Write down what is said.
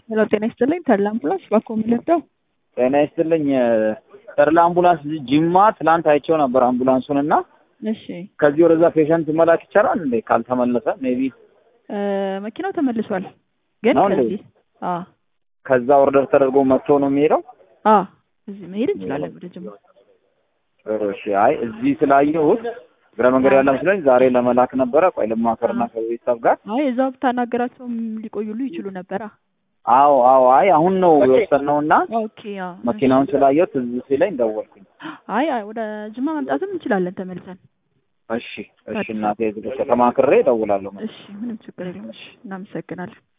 ሄሎ ጤና ይስጥልኝ ተድላ አምቡላንስ ባኮ ምለፍደው ጤና ይስጥልኝ ተድላ አምቡላንስ ጅማ ትላንት አይቼው ነበር አምቡላንሱንና እሺ ከዚህ ወደዛ ፔሸንት መላክ ይቻላል እንዴ ካልተመለሰ ሜቢ መኪናው ተመልሷል ግን ከዛ ኦርደር ተደርጎ መጥቶ ነው የሚሄደው እዚህ መሄድ እንችላለን ወደ ጅማ እሺ አይ እዚህ ስላየሁት ግራ መንገድ ያለ መስሎኝ ዛሬ ለመላክ ነበረ ቆይ ለማከርና ከቤተሰብ ጋር አይ እዛው ብታናገራቸውም ሊቆዩሉ ይችሉ ነበር አዎ አይ አሁን ነው የወሰነውና ኦኬ መኪናውን ስላየሁት እዚህ ሲለኝ ደወልኩኝ አይ ወደ ጅማ መምጣትም እንችላለን ተመልሰን እሺ እናቴ ተማክሬ እደውላለሁ እሺ ምንም ችግር የለም እሺ እናመሰግናለን